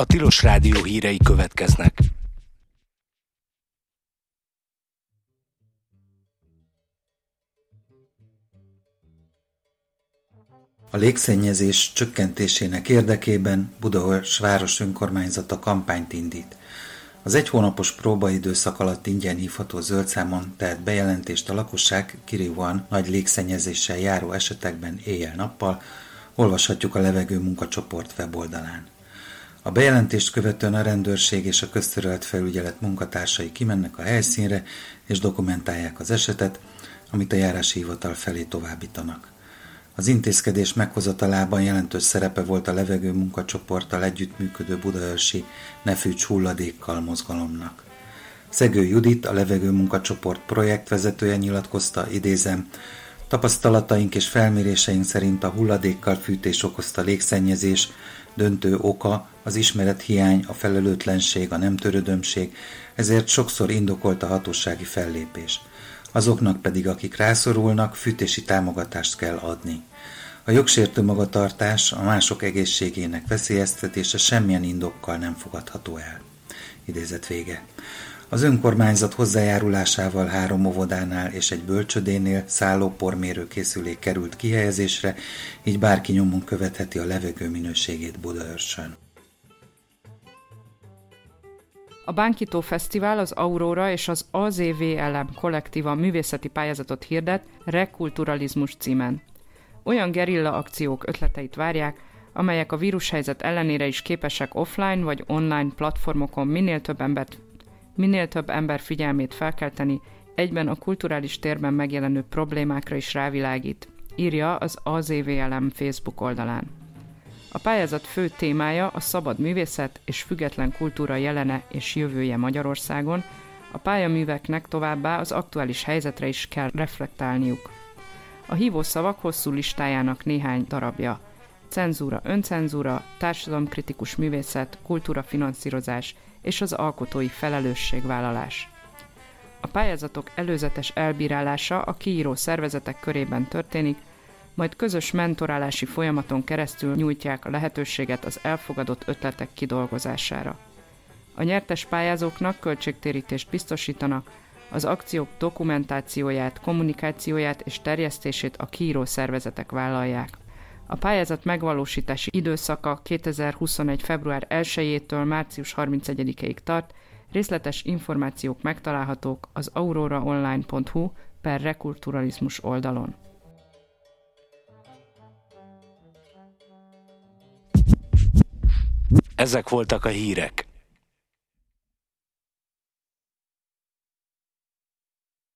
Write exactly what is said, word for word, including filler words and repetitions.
A Tilos Rádió hírei következnek. A légszennyezés csökkentésének érdekében Budaörs város önkormányzata kampányt indít. Az egy hónapos próbaidőszak alatt ingyen hívható zöldszámon tehet bejelentést a lakosság kirívóan nagy légszennyezéssel járó esetekben éjjel-nappal, olvashatjuk a Levegő Munkacsoport weboldalán. A bejelentést követően a rendőrség és a közterület felügyelet munkatársai kimennek a helyszínre és dokumentálják az esetet, amit a járási hivatal felé továbbítanak. Az intézkedés meghozatalában jelentős szerepe volt a Levegő Munkacsoporttal együttműködő budaörsi Ne Fűts hulladékkal mozgalomnak. Szegő Judit, a Levegő Munkacsoport projektvezetője nyilatkozta, idézem, tapasztalataink és felméréseink szerint a hulladékkal fűtés okozta légszennyezés döntő oka az ismerethiány, a felelőtlenség, a nem törődömség, ezért sokszor indokolt a hatósági fellépés. Azoknak pedig, akik rászorulnak, fűtési támogatást kell adni. A jogsértő magatartás, a mások egészségének veszélyeztetése semmilyen indokkal nem fogadható el. Idézet vége. Az önkormányzat hozzájárulásával három óvodánál és egy bölcsödénél szállópormérő készülék került kihelyezésre, így bárki nyomon követheti a levegő minőségét Budaörsön. A Bánkító Fesztivál, az Aurora és az á zé vé el em kollektíva művészeti pályázatot hirdet Rekulturalizmus címen. Olyan gerilla akciók ötleteit várják, amelyek a vírushelyzet ellenére is képesek offline vagy online platformokon minél több embert, minél több ember figyelmét felkelteni, egyben a kulturális térben megjelenő problémákra is rávilágít, írja az á zé vé el em Facebook oldalán. A pályázat fő témája a szabad művészet és független kultúra jelene és jövője Magyarországon, a pályaműveknek továbbá az aktuális helyzetre is kell reflektálniuk. A hívószavak hosszú listájának néhány darabja: cenzúra, öncenzúra, társadalomkritikus művészet, kultúrafinanszírozás és az alkotói felelősségvállalás. A pályázatok előzetes elbírálása a kiíró szervezetek körében történik, majd közös mentorálási folyamaton keresztül nyújtják a lehetőséget az elfogadott ötletek kidolgozására. A nyertes pályázóknak költségtérítést biztosítanak, az akciók dokumentációját, kommunikációját és terjesztését a kiíró szervezetek vállalják. A pályázat megvalósítási időszaka kétezer-huszonegy. február elsejétől március harmincegyedikéig tart, részletes információk megtalálhatók az auroraonline pont hu per rekulturalizmus oldalon. Ezek voltak a hírek.